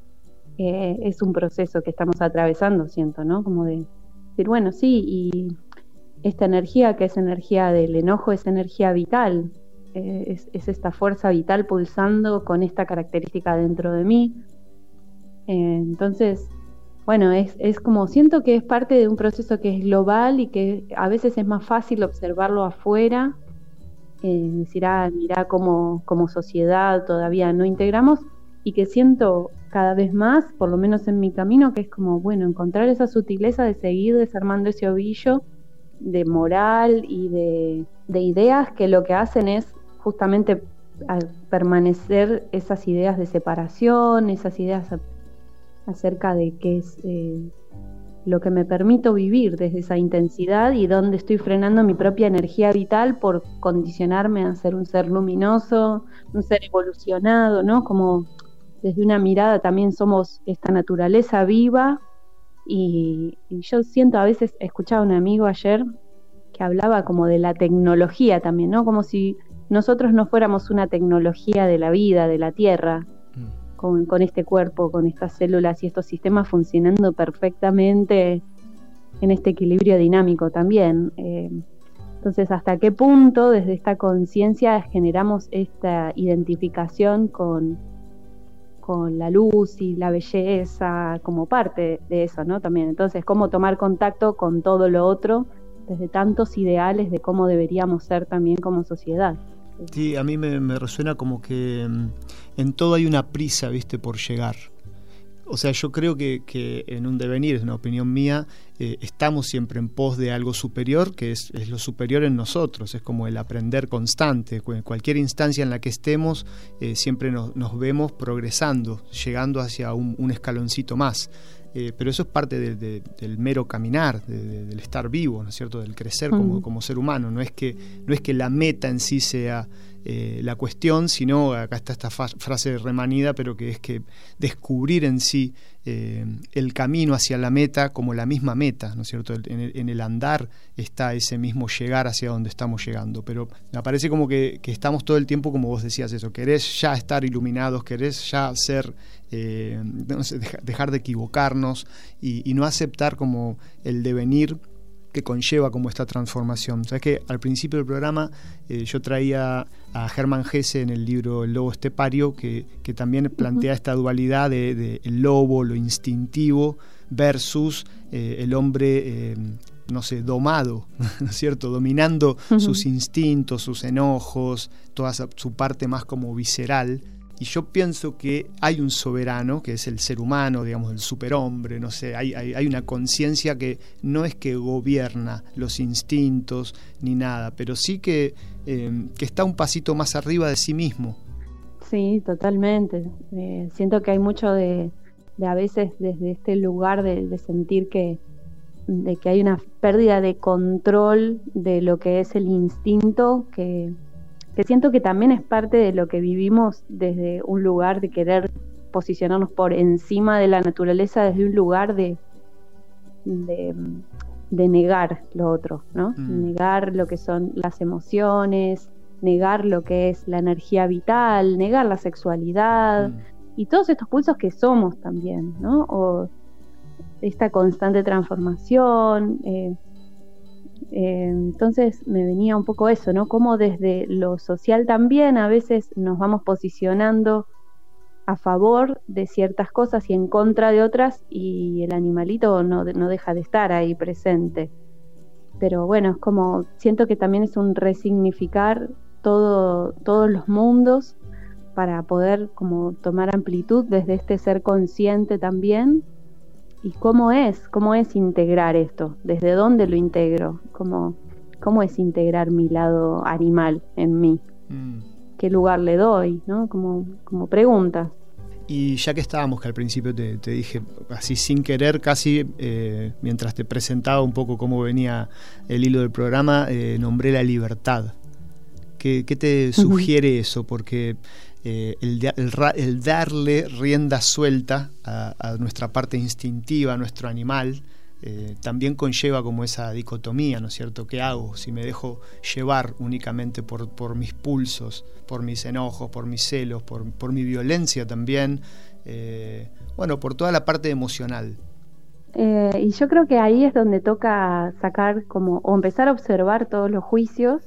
eh, es un proceso que estamos atravesando, siento, ¿no? Como de decir, bueno, sí, y esta energía que es energía del enojo es energía vital, eh, es, es esta fuerza vital pulsando con esta característica dentro de mí. Eh, entonces, bueno, es, es como, siento que es parte de un proceso que es global y que a veces es más fácil observarlo afuera, eh, decir, ah, mirá cómo como sociedad todavía no integramos, y que siento cada vez más, por lo menos en mi camino, que es como, bueno, encontrar esa sutileza de seguir desarmando ese ovillo de moral y de, de ideas que lo que hacen es justamente permanecer esas ideas de separación, esas ideas acerca de qué es eh, lo que me permito vivir desde esa intensidad y dónde estoy frenando mi propia energía vital por condicionarme a ser un ser luminoso, un ser evolucionado, ¿no? Como desde una mirada también somos esta naturaleza viva y, y yo siento, a veces escuchaba a un amigo ayer que hablaba como de la tecnología también, ¿no? Como si nosotros no fuéramos una tecnología de la vida, de la tierra, Con, con este cuerpo, con estas células y estos sistemas funcionando perfectamente en este equilibrio dinámico también. Eh, entonces, ¿hasta qué punto desde esta conciencia generamos esta identificación con, con la luz y la belleza como parte de eso, ¿no? También, entonces, ¿cómo tomar contacto con todo lo otro desde tantos ideales de cómo deberíamos ser también como sociedad? Sí, a mí me, me resuena como que en todo hay una prisa, ¿viste?, por llegar. O sea, yo creo que, que en un devenir, es una opinión mía, eh, estamos siempre en pos de algo superior, que es, es lo superior en nosotros, es como el aprender constante. En cualquier instancia en la que estemos, eh, siempre nos, nos vemos progresando, llegando hacia un, un escaloncito más. Eh, pero eso es parte de, de, del mero caminar, de, de, del estar vivo, ¿no es cierto?, del crecer como, como ser humano. No es que, no es que la meta en sí sea eh, la cuestión, sino, acá está esta fa- frase remanida, pero que es que descubrir en sí eh, el camino hacia la meta como la misma meta, ¿no es cierto? En el, en el andar está ese mismo llegar hacia donde estamos llegando, pero me parece como que, que estamos todo el tiempo, como vos decías eso, querés ya estar iluminados, querés ya ser, eh, no sé, dejar de equivocarnos y, y no aceptar como el devenir que conlleva como esta transformación. Sabes que al principio del programa eh, yo traía a Hermann Hesse en el libro El lobo estepario, que, que también plantea uh-huh. esta dualidad de, de el lobo, lo instintivo, versus eh, el hombre, eh, no sé, domado, ¿no es cierto? Dominando uh-huh. sus instintos, sus enojos, toda su parte más como visceral. Y yo pienso que hay un soberano, que es el ser humano, digamos, el superhombre, no sé, hay, hay, hay una conciencia que no es que gobierna los instintos ni nada, pero sí que, eh, que está un pasito más arriba de sí mismo. Sí, totalmente. Eh, siento que hay mucho de, de a veces desde este lugar de, de sentir que, de que hay una pérdida de control de lo que es el instinto, que... que siento que también es parte de lo que vivimos desde un lugar de querer posicionarnos por encima de la naturaleza, desde un lugar de, de, de negar lo otro, ¿no? Mm. Negar lo que son las emociones, negar lo que es la energía vital, negar la sexualidad, mm. y todos estos pulsos que somos también, ¿no? O esta constante transformación, eh, Eh, entonces me venía un poco eso, ¿no? Como desde lo social también a veces nos vamos posicionando a favor de ciertas cosas y en contra de otras, y el animalito no, no deja de estar ahí presente. Pero bueno, es como, siento que también es un resignificar todo, todos los mundos para poder como tomar amplitud desde este ser consciente también. ¿Y cómo es? ¿Cómo es integrar esto? ¿Desde dónde lo integro? ¿Cómo, cómo es integrar mi lado animal en mí? Mm. ¿Qué lugar le doy? ¿No? Como, como preguntas. Y ya que estábamos, que al principio te, te dije, así sin querer casi, eh, mientras te presentaba un poco cómo venía el hilo del programa, eh, nombré la libertad. ¿Qué, qué te sugiere uh-huh. eso? Porque... Eh, el, el, el darle rienda suelta a, a nuestra parte instintiva, a nuestro animal, eh, también conlleva como esa dicotomía, ¿no es cierto? ¿Qué hago si me dejo llevar únicamente por, por mis pulsos, por mis enojos, por mis celos, por, por mi violencia también? Eh, bueno, por toda la parte emocional. Eh, y yo creo que ahí es donde toca sacar como, o empezar a observar todos los juicios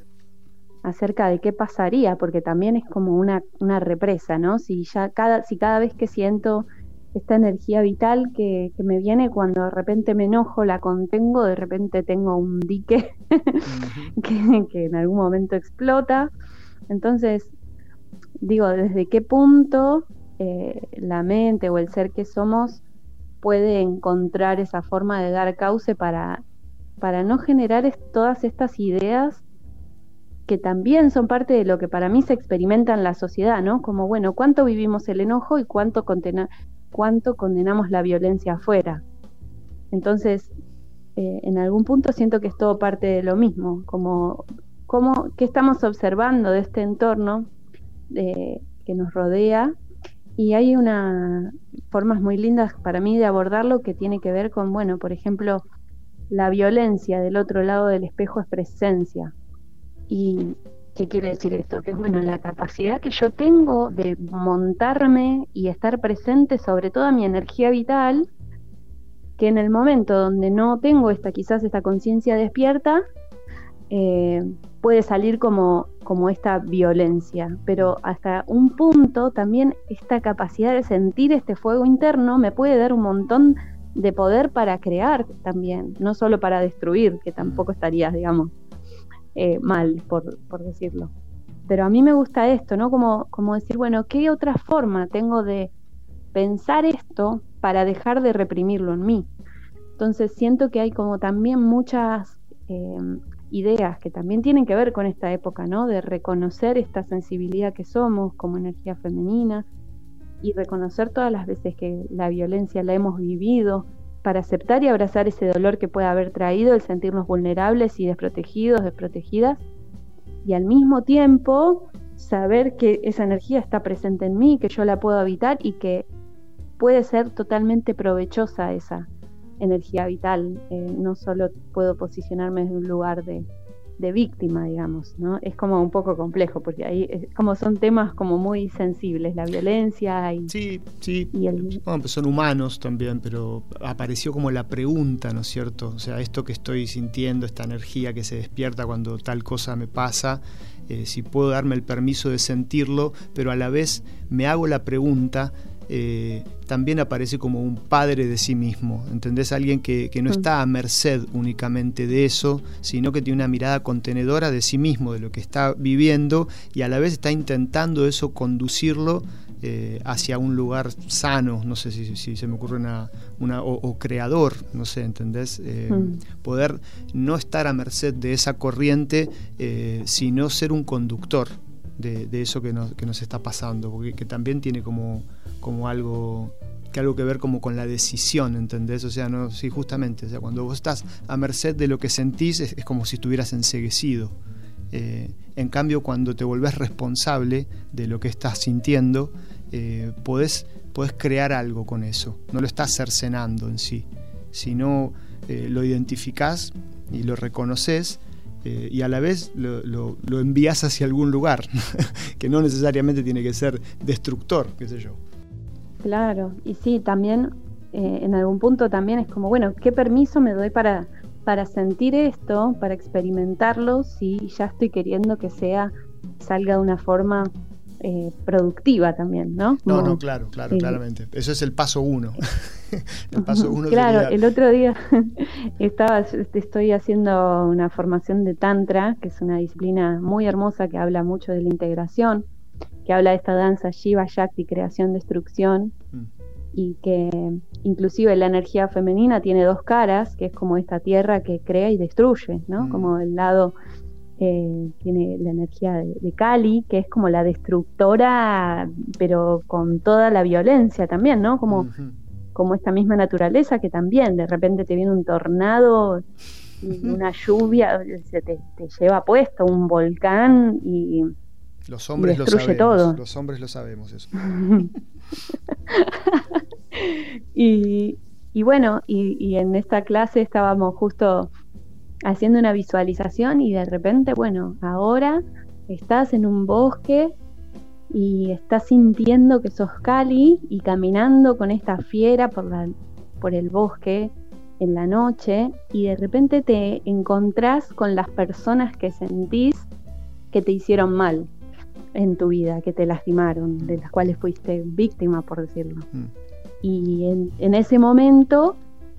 acerca de qué pasaría, porque también es como una, una represa, ¿no? Si ya cada, si cada vez que siento esta energía vital que, que me viene cuando de repente me enojo, la contengo, de repente tengo un dique uh-huh. que, que en algún momento explota. Entonces, digo, ¿desde qué punto eh, la mente o el ser que somos puede encontrar esa forma de dar cauce para, para no generar es, todas estas ideas que también son parte de lo que para mí se experimenta en la sociedad, ¿no? Como, bueno, ¿cuánto vivimos el enojo y cuánto, condena, cuánto condenamos la violencia afuera? Entonces, eh, en algún punto siento que es todo parte de lo mismo, como, como ¿qué estamos observando de este entorno eh, que nos rodea? Y hay unas formas muy lindas para mí de abordarlo que tiene que ver con, bueno, por ejemplo, la violencia del otro lado del espejo es presencia. ¿Y qué quiere decir esto? Que es, bueno, la capacidad que yo tengo de montarme y estar presente sobre toda mi energía vital, que en el momento donde no tengo esta quizás esta conciencia despierta, eh, puede salir como, como esta violencia, pero hasta un punto también esta capacidad de sentir este fuego interno me puede dar un montón de poder para crear también, no solo para destruir, que tampoco estarías, digamos, Eh, mal, por, por decirlo. Pero a mí me gusta esto, ¿no? Como, como decir, bueno, ¿qué otra forma tengo de pensar esto para dejar de reprimirlo en mí? Entonces siento que hay como también muchas eh, ideas que también tienen que ver con esta época, ¿no? De reconocer esta sensibilidad que somos como energía femenina y reconocer todas las veces que la violencia la hemos vivido, para aceptar y abrazar ese dolor que puede haber traído el sentirnos vulnerables y desprotegidos, desprotegidas, y al mismo tiempo saber que esa energía está presente en mí, que yo la puedo habitar y que puede ser totalmente provechosa esa energía vital. Eh, no solo puedo posicionarme desde un lugar de, de víctima, digamos, ¿no? Es como un poco complejo, porque ahí es como son temas como muy sensibles, la violencia y... Sí, sí, y el... bueno, pues son humanos también, pero apareció como la pregunta, ¿no es cierto? O sea, esto que estoy sintiendo, esta energía que se despierta cuando tal cosa me pasa, eh, si puedo darme el permiso de sentirlo, pero a la vez me hago la pregunta... Eh, también aparece como un padre de sí mismo, ¿entendés? Alguien que, que no está a merced únicamente de eso, sino que tiene una mirada contenedora de sí mismo, de lo que está viviendo, y a la vez está intentando eso conducirlo eh, hacia un lugar sano, no sé si, si se me ocurre una, una o, o creador, no sé, ¿entendés? Eh, mm. Poder no estar a merced de esa corriente, eh, sino ser un conductor de, de eso que nos, que nos está pasando, porque que también tiene como como algo que algo que ver como con la decisión, ¿entendés? O sea, no, sí, justamente, o sea, cuando vos estás a merced de lo que sentís es, es como si estuvieras enceguecido. Eh, en cambio, cuando te volvés responsable de lo que estás sintiendo, eh, podés, podés crear algo con eso, no lo estás cercenando en sí, sino eh, lo identificás y lo reconoces. Eh, y a la vez lo, lo, lo envías hacia algún lugar que no necesariamente tiene que ser destructor, qué sé yo. Claro, y sí, también eh, en algún punto también es como, bueno, ¿qué permiso me doy para, para sentir esto, para experimentarlo, si ya estoy queriendo que sea, salga de una forma eh, productiva también, ¿no? No, como, no, claro, claro, eh, claramente. Eso es el paso uno. El paso uno claro, sería... el otro día estaba, estoy haciendo una formación de Tantra, que es una disciplina muy hermosa que habla mucho de la integración, que habla de esta danza Shiva Shakti, creación, destrucción, mm. y que inclusive la energía femenina tiene dos caras, que es como esta tierra que crea y destruye, ¿no? Mm. Como el lado eh, tiene la energía de, de Kali, que es como la destructora, pero con toda la violencia también, ¿no? Como, uh-huh. como esta misma naturaleza que también de repente te viene un tornado, y una lluvia, se te, te lleva puesto un volcán y los hombres lo sabemos, todo. Los hombres lo sabemos eso. y, y bueno, y, y en esta clase estábamos justo haciendo una visualización y de repente, bueno, ahora estás en un bosque y estás sintiendo que sos Kali y caminando con esta fiera por, la, por el bosque en la noche y de repente te encontrás con las personas que sentís que te hicieron mal en tu vida, que te lastimaron, de las cuales fuiste víctima, por decirlo. Mm. Y en, en ese momento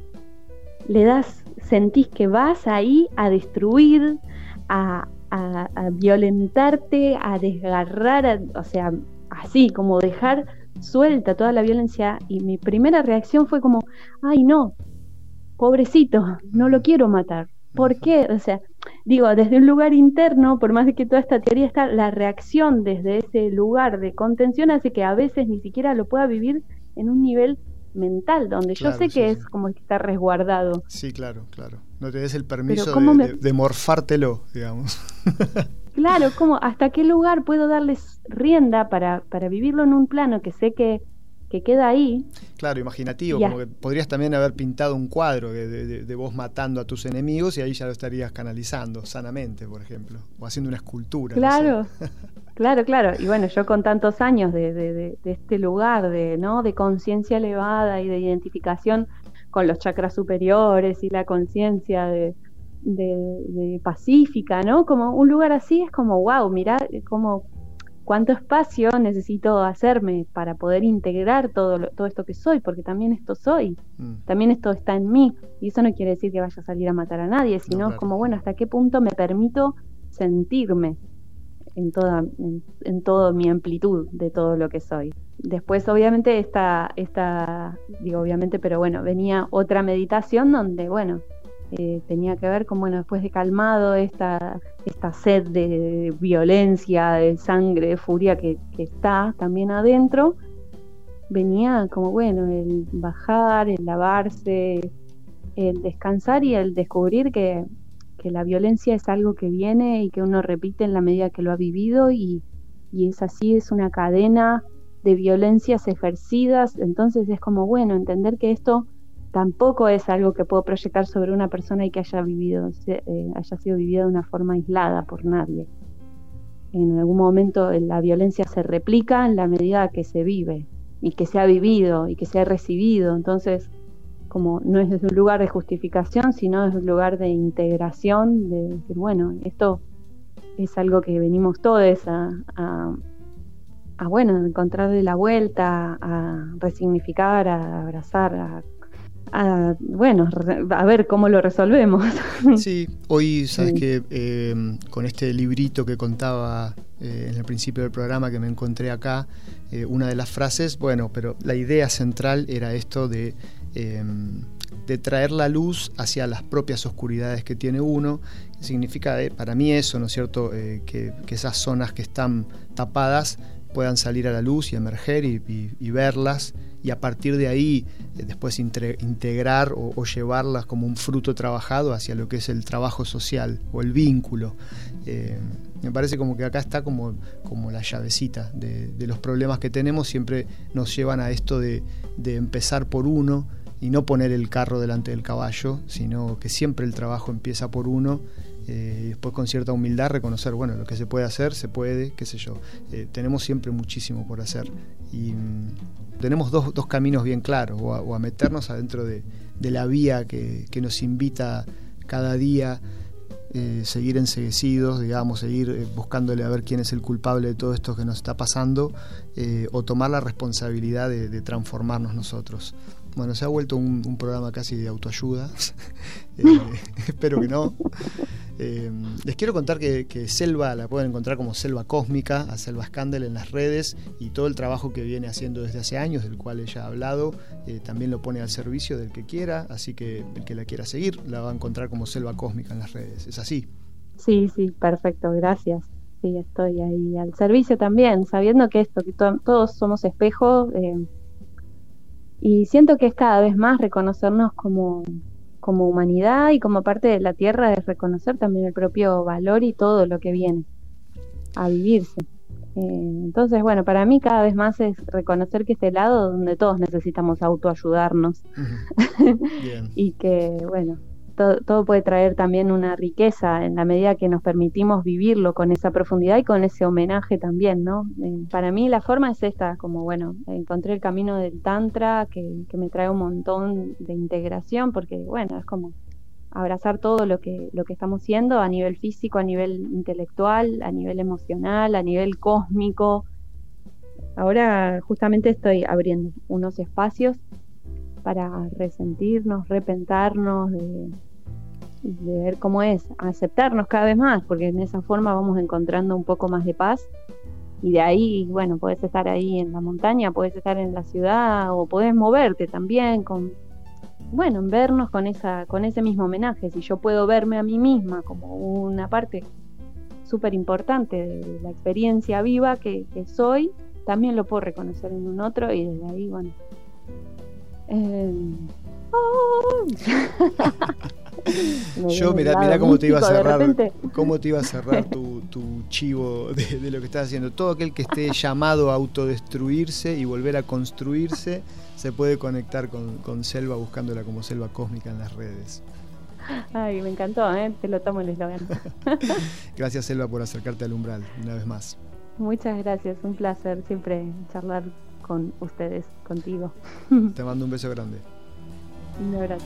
le das, sentís que vas ahí a destruir, a, a, a violentarte, a desgarrar, a, o sea, así, como dejar suelta toda la violencia. Y mi primera reacción fue como, ay no, pobrecito, no lo quiero matar. ¿Por qué? O sea, digo, desde un lugar interno, por más de que toda esta teoría está, la reacción desde ese lugar de contención hace que a veces ni siquiera lo pueda vivir en un nivel mental, donde claro, yo sé sí, que sí. es como que está resguardado. Sí, claro, claro. No te des el permiso de, me... de, de morfártelo, digamos. Claro, como hasta qué lugar puedo darles rienda para, para vivirlo en un plano que sé que que queda ahí. Claro, imaginativo, como que podrías también haber pintado un cuadro de, de, de vos matando a tus enemigos y ahí ya lo estarías canalizando sanamente, por ejemplo, o haciendo una escultura. Claro, no sé. claro, claro. Y bueno, yo con tantos años de, de, de, de este lugar de, ¿no? de conciencia elevada y de identificación con los chakras superiores y la conciencia de, de, de pacífica, ¿no? Como un lugar así es como, wow, mirá como cuánto espacio necesito hacerme para poder integrar todo, lo, todo esto que soy, porque también esto soy, mm. también esto está en mí, y eso no quiere decir que vaya a salir a matar a nadie, sino no, claro. como, bueno, hasta qué punto me permito sentirme en toda, en, en toda mi amplitud de todo lo que soy. Después, obviamente, esta, esta, digo obviamente, pero bueno, venía otra meditación donde, bueno, Eh, tenía que ver con, bueno, después de calmado esta, esta sed de violencia, de sangre, de furia que, que está también adentro, venía como, bueno, el bajar, el lavarse, el descansar y el descubrir que, que la violencia es algo que viene y que uno repite en la medida que lo ha vivido y, y es así, es una cadena de violencias ejercidas. Entonces es como, bueno, entender que esto tampoco es algo que puedo proyectar sobre una persona y que haya vivido, eh, haya sido vivida de una forma aislada por nadie. En algún momento la violencia se replica en la medida que se vive y que se ha vivido y que se ha recibido. Entonces, como no es desde un lugar de justificación, sino desde un lugar de integración, de decir, bueno, esto es algo que venimos todos a, a, a bueno, encontrarle la vuelta, a resignificar, a abrazar, a, a bueno, a ver cómo lo resolvemos. Sí, hoy sabes Sí. que eh, con este librito que contaba eh, en el principio del programa que me encontré acá, eh, una de las frases, bueno, pero la idea central era esto de, eh, de traer la luz hacia las propias oscuridades que tiene uno. Significa eh, para mí eso, ¿no es cierto?, eh, que, que esas zonas que están tapadas puedan salir a la luz y emerger y, y, y verlas, y a partir de ahí eh, después intre, integrar o, o llevarlas como un fruto trabajado hacia lo que es el trabajo social o el vínculo. Eh, me parece como que acá está como, como la llavecita de, de los problemas que tenemos, siempre nos llevan a esto de, de empezar por uno y no poner el carro delante del caballo, sino que siempre el trabajo empieza por uno. Eh, y después con cierta humildad reconocer, bueno, lo que se puede hacer, se puede, qué sé yo. Eh, tenemos siempre muchísimo por hacer y mmm, tenemos dos, dos caminos bien claros, o a, o a meternos adentro de, de la vía que, que nos invita cada día, eh, seguir enceguecidos, digamos, seguir eh, buscándole a ver quién es el culpable de todo esto que nos está pasando, eh, o tomar la responsabilidad de, de transformarnos nosotros. Bueno, se ha vuelto un, un programa casi de autoayuda. eh, espero que no. Eh, les quiero contar que, que Selva la pueden encontrar como Selva Cósmica, a Selva Scandal en las redes, y todo el trabajo que viene haciendo desde hace años, del cual ella ha hablado, eh, también lo pone al servicio del que quiera, así que el que la quiera seguir la va a encontrar como Selva Cósmica en las redes. ¿Es así? Sí, sí, perfecto, gracias. Sí, estoy ahí al servicio también, sabiendo que esto, que to- todos somos espejos, eh, y siento que es cada vez más reconocernos como, como humanidad y como parte de la tierra, es reconocer también el propio valor y todo lo que viene a vivirse. Eh, entonces, bueno, para mí cada vez más es reconocer que este lado donde todos necesitamos autoayudarnos. Uh-huh. Bien. Y que, bueno, todo, todo puede traer también una riqueza en la medida que nos permitimos vivirlo con esa profundidad y con ese homenaje también, ¿no? Eh, para mí la forma es esta, como, bueno, encontré el camino del Tantra que, que me trae un montón de integración, porque, bueno, es como abrazar todo lo que, lo que estamos siendo a nivel físico, a nivel intelectual, a nivel emocional, a nivel cósmico. Ahora justamente estoy abriendo unos espacios para resentirnos, repensarnos, de, de ver cómo es, aceptarnos cada vez más, porque en esa forma vamos encontrando un poco más de paz, y de ahí, bueno, podés estar ahí en la montaña, podés estar en la ciudad, o podés moverte también, con, bueno, en vernos con, esa, con ese mismo homenaje. Si yo puedo verme a mí misma como una parte súper importante de la experiencia viva que, que soy, también lo puedo reconocer en un otro, y desde ahí, bueno, Eh, oh. Yo mirá, mirá cómo te iba a cerrar, cómo te iba a cerrar tu, tu chivo de, de lo que estás haciendo. Todo aquel que esté llamado a autodestruirse y volver a construirse se puede conectar con, con Selva, buscándola como Selva Cósmica en las redes. Ay, me encantó, ¿eh? Te lo tomo el eslogan. Gracias, Selva, por acercarte al umbral una vez más. Muchas gracias, un placer siempre charlar con ustedes, contigo. Te mando un beso grande. Un abrazo.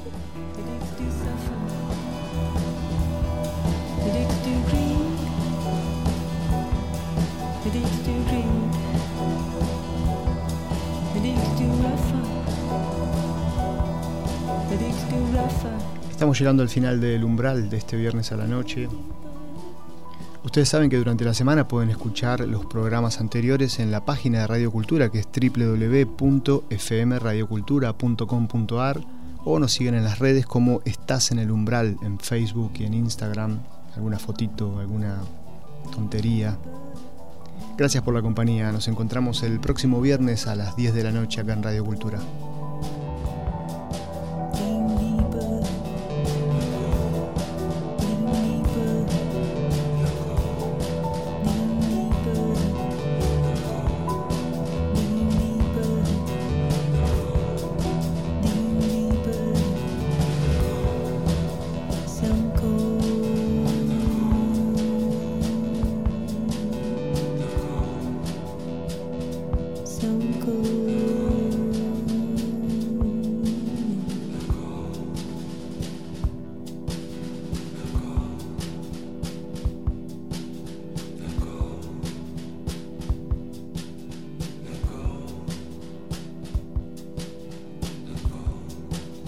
Estamos llegando al final del umbral de este viernes a la noche. Ustedes saben que durante la semana pueden escuchar los programas anteriores en la página de Radio Cultura, que es doble u doble u doble u punto f m radio cultura punto com punto a r, o nos siguen en las redes como Estás en el Umbral, en Facebook y en Instagram, alguna fotito, alguna tontería. Gracias por la compañía, nos encontramos el próximo viernes a las diez de la noche acá en Radio Cultura. Deeper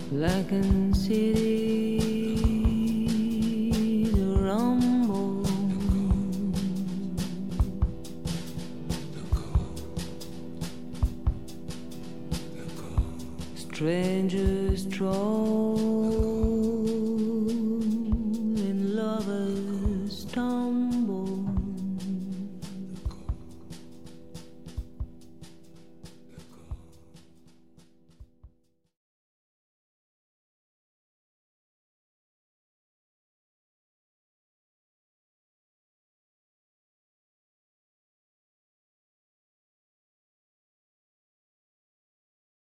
blackened city to rumble. Strangers stroll in lovers.